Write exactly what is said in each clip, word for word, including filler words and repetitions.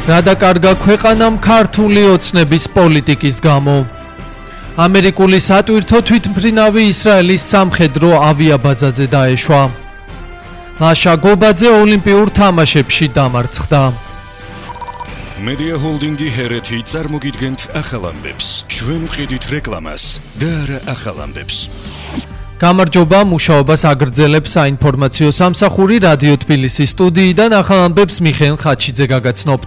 რა დაკარგა ქვეყანამ ქართული ოცნების პოლიტიკის გამო. ამერიკული სატვირთო თვითმფრინავი ისრაელის სამხედრო ავიაბაზაზე დაეშვა. ლაშა გობაძე ოლიმპიურ თამაშებში დამარცხდა. Media Holdingi ჰერეთი წარმოგიდგენთ ახალ ამბებს. ჩვენ ვყიდით რეკლამას და არა ახალ ამბებს. გამარჯობა, მუშაობას აგრძელებს საინფორმაციო სამსახური რადიო თბილისის სტუდიიდან ახალ ამბებს მიხეილ ხაჩიძე გაგაცნობთ.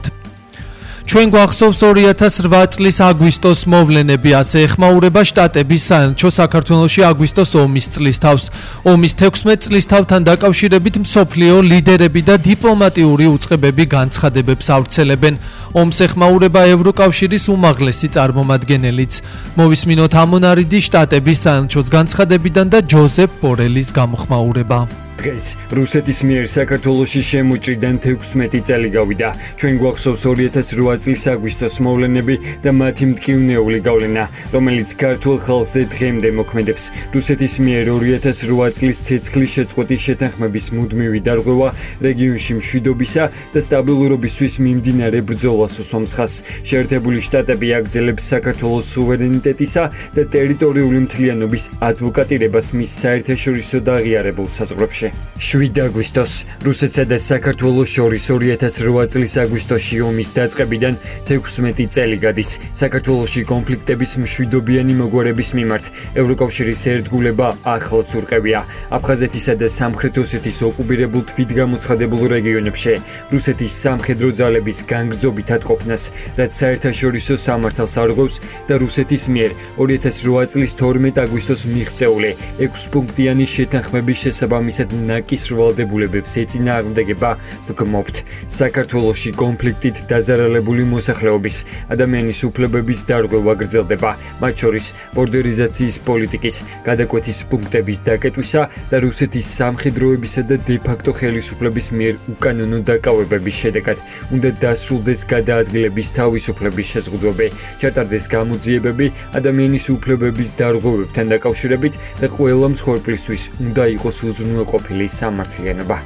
ჩვენ გვახსოვს ორი ათას რვა წლის აგვისტოს მოვლენები, ასე ეხმაურება შტატების საელჩო საქართველოში აგვისტოს ომის წლის თავს. ომის თექვსმეტ წლის თავთან დაკავშირებით მსოფლიო ლიდერები და დიპლომატიური უწყებები განცხადებებს ავრცელებენ. ომს ეხმაურება ევროკავშირის უმაღლესი წარმომადგენელიც. მოვისმინოთ ამონარიდი შტატების საელჩოს განცხადებიდან და ჯოზეფ ბორელის გამოხმაურება. დღეს რუსეთის მიერ საქართველოში შემოჭრიდან თექვსმეტი წელი გავიდა. ჩვენ გვახსოვს ორი ათას რვა წლის აგვისტოს მოვლენები და მათი მტკივნეული გავლენა, რომელიც ქართულ ხალხზე დღემდე მოქმედებს. რუსეთის მიერ ორი ათას რვა წლის ცეცხლის შეწყვეტის შეთანხმების მუდმივი დარღვევა რეგიონში მშვიდობისა და სტაბილურობისთვის მიმდინარე ბრძოლას უსვამს ხაზს. შეერთებული შტატები აგრძელებს საქართველოს სუვერენიტეტისა და ტერიტორიული მთლიანობის ადვოკატირებას მის საერთაშორისო და აღიარებულ საზღვრებში. შვიდ აგვისტოს რუსეთსა და საქართველოს შორის ორი ათას რვა წლის აგვისტოში ომის დაწყებიდან თექვსმეტი წელი გადის. საქართველოში კონფლიქტების მშვიდობიანი მოგვარების მიმართ ევროკავშირის ერთგულება ახლაც ურყევია. აფხაზეთისა და სამხრეთ ოსეთის ოკუპირებულ თვითგამოცხადებულ რეგიონებში რუსეთის სამხედრო ძალების განგრძობით ატყოფნას, რაც საერთაშორისო სამართალს არღვევს და რუსეთის მიერ ორი ათას რვა წლის თორმეტ აგვისტოს მიღწეული ექვსპუნქტიანი შეთანხმების შესაბამისად ნაკისრვალდებულებებს ეწინააღმდეგება ვგმობთ. საქართველოში კონფლიქტით დაზარალებული მოსახლეობის ადამიანის უფლებების დარღვევა გრძელდება, მათ შორის ბორდერიზაციის პოლიტიკის, გადაკვეთის პუნქტების დაკეტვისა და რუსეთის სამხედროებისა და დე-ფაქტო ხელისუფლების მიერ უკანონო დაკავებების შედეგად უნდა დასრულდეს გადაადგილების თავისუფლების შეზღუდვები, ჩატარდეს გამოძიებები ადამიანის უფლებების დარღვევებთან დაკავშირებით და ყველა მსხვერპლისთვის უნდა იყოს უზრუნველყოფილი სამართლიანობა.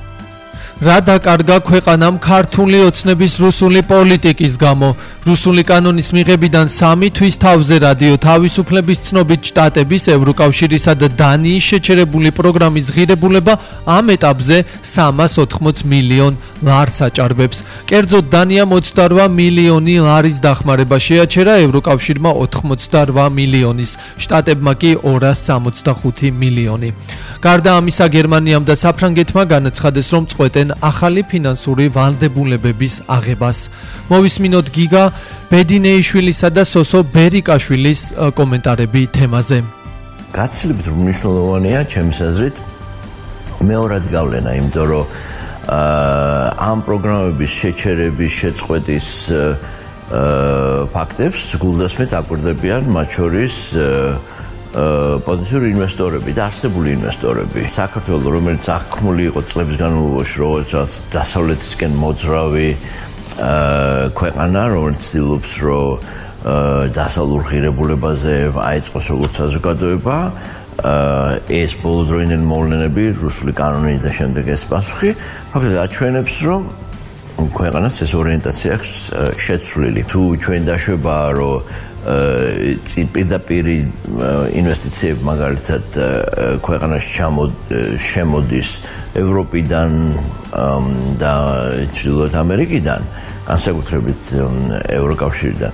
რა დაკარგა ქვეყანამ ქართული ოცნების რუსული პოლიტიკის გამო. რუსული კანონის მიღებიდან სამი თვის თავზე რადიო თავისუფლების ცნობით შტატების, ევროკავშირისა და დანიის შეჩერებული პროგრამის ღირებულება ამ ეტაპზე სამას ოთხმოც მილიონ ლარს აჭარბებს. კერძოდ დანიამ ოცდარვა მილიონი ლარის დახმარება შეაჩერა, ევროკავშირმა ოთხმოცდარვა მილიონის, შტატებმა კი ორას სამოცდახუთი მილიონი. გარდა ამისა, გერმანიამ და საფრანგეთმა განაცხადეს, რომ წყვეტენ ახალი ფინანსური ვალდებულებების აღებას. მოვისმინოთ გიგა ბედინეიშვილისა და სოსო ბერიკაშვილის კომენტარები თემაზე. გაცილებით მნიშვნელოვანია ჩემს აზრით მეორად გავლენა, იმიტომ რომ ამ პროგრამების შეჩერების შეწყვეტის ფაქტებს გულდასმით აკვირდებიან მათ შორის პოტენციური ინვესტორები და არსებული ინვესტორები. საქართველოს, რომელიც აღქმული იყო წლების განმავლობაში, როგორც დასავლეთისკენ მოძრავი ქვეყანა, რომელიც ცდილობს, რომ დასავლურ ღირებულებაზე აეწყოს როგორც საზოგადოება, ეს ბოლოდროინდელი მოვლენები, რუსული კანონი და შემდეგ ეს პასუხი, ფაქტობრივად აჩვენებს, რომ ქვეყანას ეს ორიენტაცია აქვს შეცვლილი. თუ ჩვენ დაშვებაა, რომ პირდაპირ ინვესტიციები მაგალითად ქვეყანაში შემოდის ევროპიდან და ჩრდილოეთ ამერიკიდან, განსაკუთრებით ევროკავშირიდან,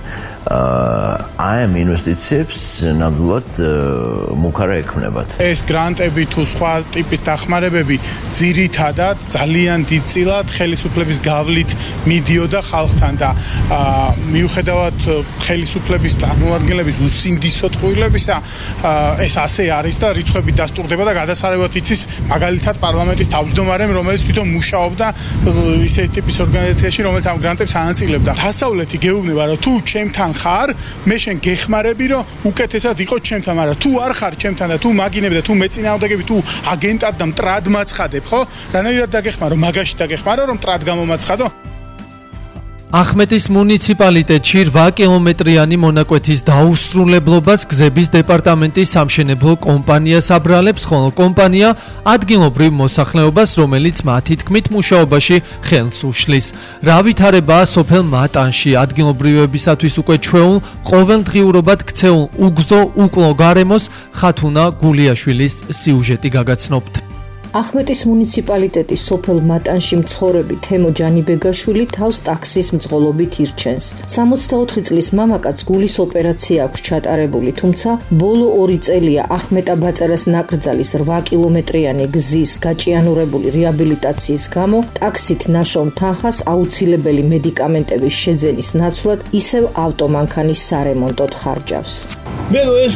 ამ ინვესტიციებს ნამდვილად მუქარა ექმნებათ. ეს გრანტები თუ სხვა ტიპის დახმარებები ძირითადად ძალიან დიდწილად ხელისუფლების გავლით მიდიოდა ხალხთან და მიუხედავად ხელისუფლების წარმომადგენლების უსინდისო ტყუილებისა, ეს ასე არის და რიცხვები დასტურდება და გადასარევად იცის მაგალითად პარლამენტის თავმჯდომარემ, რომელიც თვითონ მუშაობდა ისეთი ტიპის ორგანიზაციაში, რომელიც ამ გრანტებს ანაწილებდა. დასავლეთი გეუბნება, რომ თუ ჩემთან ხარ, მე შენ გეხმარები, რომ უკეთესად იყო ჩემთან, მაგრამ თუ არ ხარ ჩემთან და თუ მაგინები და თუ მეწინააღმდეგები, თუ აგენტად და მტრად მაცხადებ, ხო? რანაირად დაგეხმარო, მაგაში დაგეხმარო, რომ მტრად გამომაცხადო? ახმეტის მუნიციპალიტეტში რვა კილომეტრიანი მონაკვეთის დაუსრულებლობას გზების დეპარტამენტის სამშენებლო კომპანიას აბრალებს, ხოლო კომპანია ადგილობრივ მოსახლეობას, რომელიც მათი თქმით მუშაობაში ხელს უშლის. რა ვითარებაა სოფელ მატანში ადგილობრივებისათვის უკვე ჩვეულ ყოველდღიურობად ქცეულ უგზო უკლო გარემოს ხათუნა გულიაშვილის სიუჟეტი გაგაცნობთ. ახმეტის მუნიციპალიტეტის სოფელ მატანში მცხოვრები თემო ჯანიბეგაშვილი თავს ტაქსის მძღოლობით ირჩენს. სამოცდაოთხი წლის მამაკაც გულის ოპერაცია აქვს ჩატარებული, თუმცა ბოლო ორი წელია ახმეტა-ბაწარას ნაკრძალის რვა კილომეტრიანი გზის გაჭიანურებული რეაბილიტაციის გამო ტაქსით ნაშრომ თანხას აუცილებელი მედიკამენტების შეძენის ნაცვლად ისევ ავტომანქანის სარემონტოდ ხარჯავს. მე რო ეს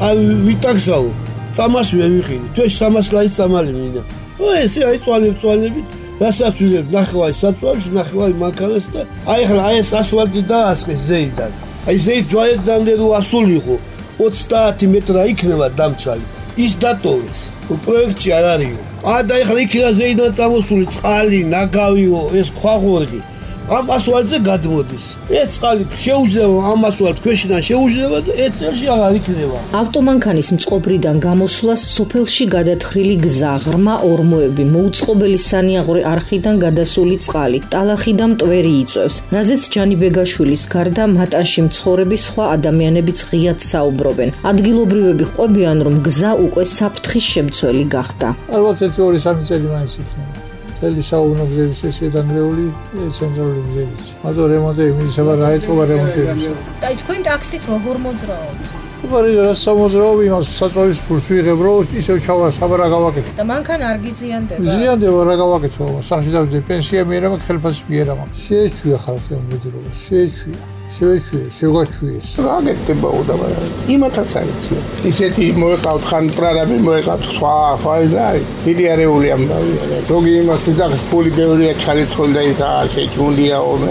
ვიტაქსაო სამას ვერ ვიყიდი. თუ ეს სამას ლაი სამალი მინდა. ო ესე აი წვალებ წვალებით, რასაც ვიღებ ნახევარი საწვავში, ნახევარი მანქანას და აი ახლა აი ეს ასფალტი დაასხეს ზეიდან. აი ზეით ჯვაედამდე რო ასულიყო, ოცდაათი მეტრა იქნება დამცვალი. ის დატოვეს. პროექტი არ არისო. აა და ახლა იქნა ზეიდან წამოსული წყალი, ნაგავიო, ეს ქვაღორღი. ამ ასვალზე გადმოდის. ეს წყალი შეუძლება ამ ასვალთ ქვეშიდან შეუძლება და ერთ წელში აღარ იქნება. ავტომანქანის მწყობრიდან გამოსვლას სოფელში გადათხრილი გზა, ღრმა ორმოები, მოუწყობელი სანიაღვრე არხიდან გადასული წყალი, ტალახი და მტვერი იწვევს. რაზეც ჯანიბეგაშვილის გარდა მატანში მცხოვრები სხვა ადამიანებიც ღიად საუბრობენ. ადგილობრივები ყვებიან, რომ გზა უკვე საფრთხის შემცველი გახდა. ალბათ ერთი ორი სამი წელი მაინც იქნება. წელი საუბნო გზების ეს დანგრეული ცენტრალური გზების. მარტო რემონტები მისება რა ეთქობა რემონტების. და თქვენ ტაქსით როგორ მოძრაობთ? უბრალოდ რას სამოძრაობ იმას საწვავის ფულს ვიღებ, რომ ისევ ჩავა საბა რა გავაკეთე. და მანქანა არ გიზიანდება? ზიანდება რა გავაკეთო, სახში დავიდე პენსია მიერება, ხელფასი მიერება. შეეჩვია ხალხი ამ მედრობას, შეეჩვია. შევეჩვიე, შევგაჩვიეს. რა გეკდება უდაბარა. იმათაც არიცია. ისეთი მოეყავთ ხან პრარაბი მოეყავთ სხვა ხვალდაი. დიდი არეული ამბავი. ზოგი იმას იძახის ფული ბევრია ჩარიცხული და ის არ შეჭუნდია, მე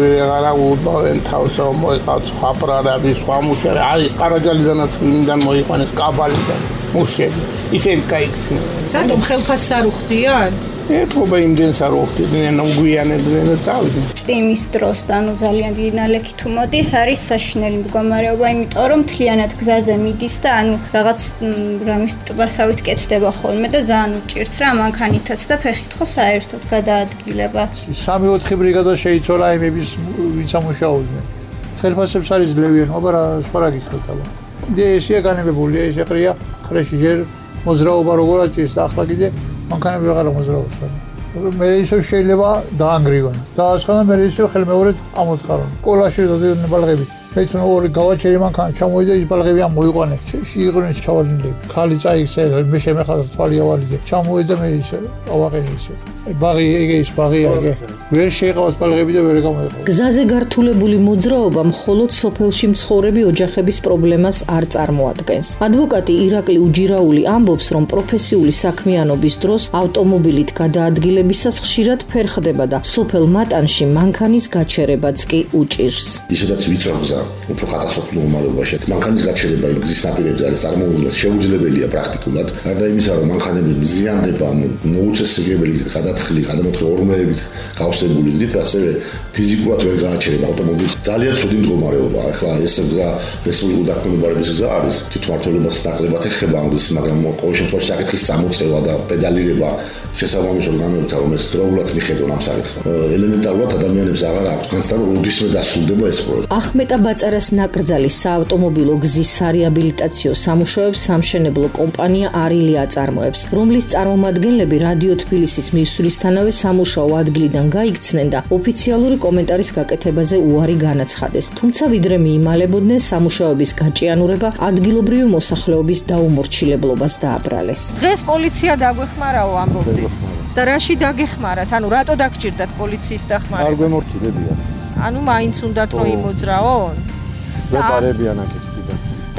რა უდავენ თავსო მოეყავთ სხვა პრარაბი, სხვა მუშები. არის ყარაჯალიდანაც მინდან მოიყვანეს კაბალიდან. მუშები. ისინი გაიქცნენ. რატომ ხელფასს არ უხდიან? ეთქობა იმდენს არ უხდიან, უგვიანებდნენ და წავიდნენ. წვიმის დროს და ნუ ძალიან დიდი ნალექი თუ მოდის, არის საშინელი მდგომარეობა, იმიტომ რომ მთლიანად გზაზე მიდის და ანუ რაღაც რამის ტბასავით კეთდება ხოლმე და ძალიან უჭირთ რა მანქანითაც და ფეხით ხო საერთოდ გადაადგილება. სამი ოთხი ბრიგადა შეიცვალა იმების ვინც ამუშაობდნენ. ხელფასებს არის ძლევიან, აბა სხვა რა გითხრათ აბა. და ესე განებებულია, ესე ყრია, ხრეში ჯერ მოძრაობა როგორ აჭირს და ახლა კიდე მანქანები ვეღარ მოძრაობს. მე ისევ შეიძლება დაანგრიონ. დაასხანა მე ისევ ხელმეორედ ამოწყარონ. კოლაში დადიან ბალღები. მე თუნ ორი გავაჩერი მანქანა ჩამოვიდა ის ბალღები ამ მოიყვანე. შეიყვნენ ჩავარდნილები. ხალი წაიქცე მე შემეხარა თვალი ავალიგე. ჩამოვიდა მე ისე ავაყენე ისე. ბაღი ეგე ის ბაღია ეგე. ვერ შეიყავას ბალღები და ვერ გამოიყო. გზაზე გართულებული მოძრაობა მხოლოდ სოფელში მცხოვრები ოჯახების პრობლემას არ წარმოადგენს. ადვოკატი ირაკლი უჯირაული ამბობს, რომ პროფესიული საქმიანობის დროს ავტომობილით გადაადგილებისას ხშირად ფერხდება და სოფელ მატანში მანქანის გაჩერებაც კი უჭირს. ისედაც ვიწრო გზა, უფრო კატასტროფულ მომალობაში. მანქანის გაჩერება იმ გზის ნაპირებზე არის წარმოუდგენლად შეუძლებელია პრაქტიკულად. გარდა იმისა, რომ მანქანები მზიანდება მოუწესრიგებელი გადათხილი, გადამოთხრი ორმოებით გავსებული გზით, ასევე ფიზიკურად ვერ გააჩერება ავტომობილს. ძალიან ცუდი მდგომარეობაა. ახლა ეს გზა რესპუბლიკური დაქვემდებარების გზა არის. თვითმმართველობას ნაკლებად ეხება ამ გზის, მაგრამ ყოველ შემთხვევაში საკითხის წამოწევა და პედალირება შესაბამისად განმეორდა, რომ ეს დროულად მიხედონ ამ საკითხს. ელემენტარულად ადამიანებს აღარ აქვს განცდა, რომ როდისმე დასრულდება ეს პროექტი. ახმეტა-ბაწარას ნაკრძალის საავტომობილო გზის სარეაბილიტაციო სამუშაოებს სამშენებლო კომპანია არილი აწარმოებს, რომლის წარმომადგენლები რადიო თბილისის მისვლისთანავე სამუშაო ადგილიდან გაიქცნენ და ოფიციალური კომენტარის გაკეთებაზე უარი განაცხადეს. თუმცა ვიდრე მიიმალებოდნენ, სამუშაოების გაჭიანურება ადგილობრივი მოსახლეობის დაუმორჩილებლობას დააბრალეს. დღეს პოლიცია დაგვეხმარაო ამბობდით. და რაში დაგეხმარათ? ანუ რატო დაგჭირდათ პოლიციის დახმარება? არ გვემორჩილებიან. ანუ მაინც უნდათ რომ იმოძრაონ? ვეპარებიან აქეთ კიდე. და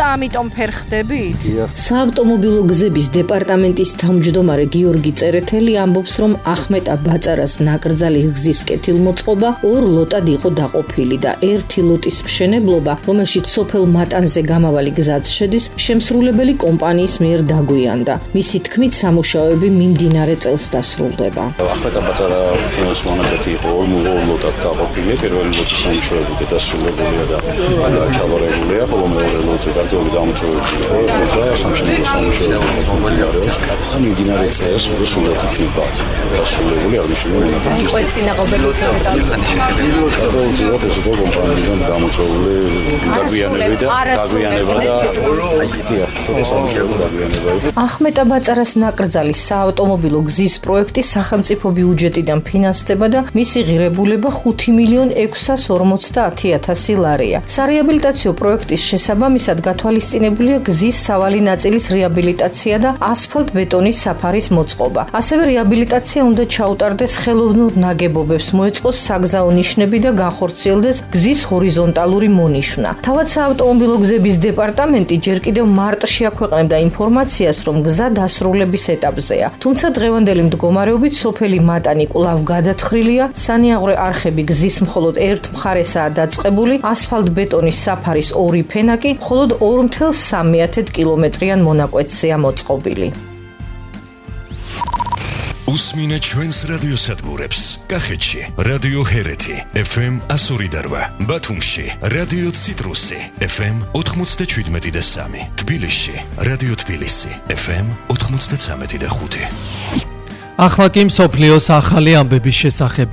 და ამიტომ ფერხდებით? საავტომობილო გზების დეპარტამენტის თავმჯდომარე გიორგი წერეთელი ამბობს, რომ ახმეტა ბაწარას ნაკრძალის გზის კეთილმოწყობა ორ ლოტად იყო დაყოფილი და ერთი ლოტის მშენებლობა, რომელშიც სოფელ მატანზე გამავალი გზაც შედის, შემსრულებელი კომპანიის მიერ დაგვიანდა. მისი თქმით, სამუშაოები მიმდინარე წელს დასრულდება. ახმეტა ბაწარას მონაკვეთი იყო ორ ლოტად დაყოფილი, პირველი ლოტის სამუშაოები დასრულებულია და ჩავარებულია, ხოლო მეორე ლოტზე გარკვეული გამოწვევები იყო, როცა სამშენებლო სამუშაოები მიმდინარეობს და მიმდინარე წელს სრულად იქნება დასრულებული აღნიშნული მონაკვეთი. აი, ეს წინააღმდეგი გადაუწევთ ეს კომპანიიდან გამოწვეული დაგვიანები და დაგვიანება და ეს სამუშაოები დაგვიანება. ახმეტა ბაწარას ნაკრძალის საავტომობილო გზის პროექტი სახელმწიფო ბიუჯეტიდან ფინანსდება და მისი ღირებულება ხუთი მილიონ ექვსსას ორმოცდაათი ათასი ლარია. სარეაბილიტაციო პროექტის შესაბამისად გათვალისწინებულია გზის სავალი ნაწილის რეაბილიტაცია და ასფალტ-ბეტონის საფარის მოწყობა. ასევე რეაბილიტაცია უნდა ჩაუტარდეს ხელოვნურ ნაგებობებს, მოეწყოს საგზაო ნიშნები და განხორციელდეს გზის ჰორიზონტალური მონიშვნა. თავად საავტომობილო გზების დეპარტამენტი ჯერ კიდევ მარტში აქვეყნებდა ინფორმაციას, რომ გზა დასრულების ეტაპზეა. თუმცა დღევანდელი მდგომარეობით სოფელი მატანი კვლავ გადათხრილია, სანიაღვრე არხები გზის მხოლოდ ერთ მხარესაა დაწყებული, ასფალტ-ბეტონის საფარის ორი ფენა კი მხოლოდ ორ ათას სამი კილომეტრიან მონაკვეთზეა მოწყობილი. უსმინე ჩვენს რადიოსადგურებს. კახეთში რადიო ჰერეთი ეფ ემ ასორი და რვა, ბათუმში რადიო ციტრუსი ეფ ემ ოთხმოცდაშვიდმეტი და სამი, თბილისში რადიო თბილისი ეფ ემ ოთხმოცდაცამეტი და ხუთი. ახლა კი მსოფლიოს ახალი ამბების შესახებ.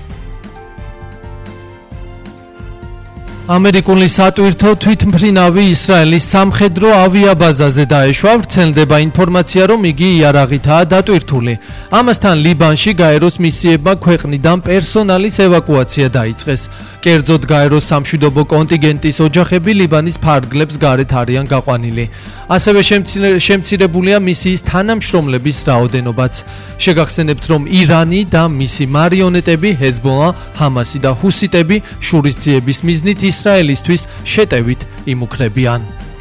ამერიკული სატვირთო თვითმფრინავი ისრაელის სამხედრო ავიაბაზაზე დაეშვა, ვრცელდება ინფორმაცია, რომ იგი იარაღითაა დატვირთული. ამასთან ლიბანში გაეროს მისიებმა ქვეყნიდან პერსონალის ევაკუაცია დაიწყეს. კერძოდ გაეროს სამშვიდობო კონტინგენტის ოჯახები ლიბანის ფარგლებს გარეთ არიან გაყვანილი. ასევე შემცირებულია მისიის თანამშრომლების რაოდენობაც. შეგახსენებთ, რომ ირანი და მისი მარიონეტები, ჰეზბოლა, ჰამასი და ჰუსიტები შურისძიების მიზნით ისრაელისთვის შეტევით იმუქრებიან.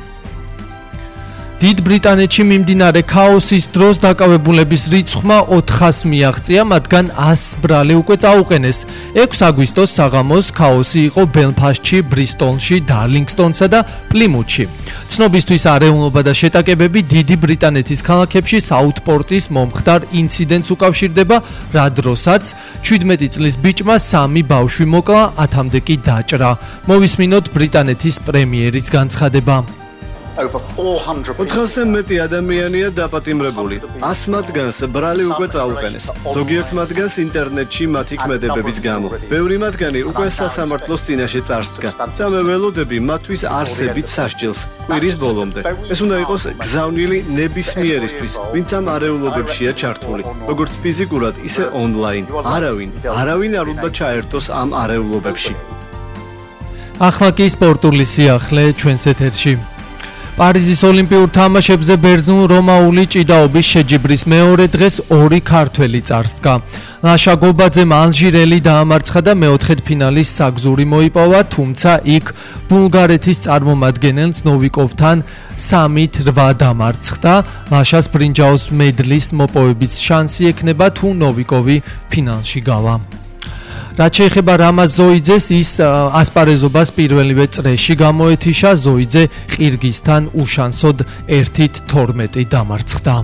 დიდ ბრიტანეთში მიმდინარე ქაოსის დროს დაკავებულების რიცხვმა ოთხას მიაღწია, მათგან ასს ბრალი უკვე წაუყენეს. ექვსი აგვისტოს საღამოს ქაოსი იყო ბელფასტში, ბრისტოლში, დარლინგსტონსა და პლიმუთში. ცნობისთვის არეულობა და შეტაკებები დიდი ბრიტანეთის ქალაქებში საუთპორტის მომხდარ ინციდენტს უკავშირდება, რა დროსაც შვიდმეტი წლის ბიჭმა სამი ბავშვი მოკლა, ათამდე კი დაჭრა. მოვისმინოთ ბრიტანეთის პრემიერის განცხადება. ოთხასზე მეტი ადამიანია დაპატიმრებული. ასს მათგანს ბრალი უკვე წაუყენეს. ზოგიერთ მათგანს ინტერნეტში მათი ქმედებების გამო. ბევრი მათგანი უკვე სასამართლოს წინაშე წარსდგა და მე ველოდები მათთვის არსებით სასჯელს კვირის ბოლომდე. ეს უნდა იყოს გზავნილი ნებისმიერისთვის, ვინც ამ არეულობებშია ჩართული, როგორც ფიზიკურად, ისე ონლაინ. არავინ, არავინ არ უნდა ჩაერთოს ამ არეულობებში. ახლა კი სპორტული სიახლე ჩვენს ეთერში. პარიზის ოლიმპიურ თამაშებზე ბერძნულ-რომაული ჭიდაობის შეჯიბრის მეორე დღეს ორი ქართველი წარსდგა. ლაშა გობაძემ ალჟირელი დაამარცხა და მეოთხედფინალის საგზური მოიპოვა, თუმცა იქ ბულგარეთის წარმომადგენელს ნოვიკოვთან სამით რვა დამარცხდა. ლაშას ბრინჯაოს მედლის მოპოვების შანსი ექნება, თუ ნოვიკოვი ფინალში გავა. რაც შეეხება რამაზ ზოიძეს, ის ასპარეზობას პირველივე წრეში გამოეთიშა, ზოიძე ყირგიზთან უშანსოდ ერთი თორმეტი დამარცხდა.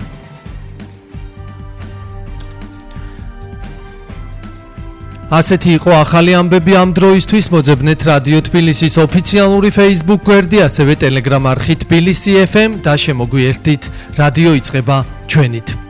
ასეთი იყო ახალი ამბები ამ დროისთვის. მოძებნეთ რადიო თბილისის ოფიციალური Facebook გვერდი, ასევე Telegram არხი თბილისი ეფ ემ და შემოგვიერთდით. რადიო იწყება ჩვენით.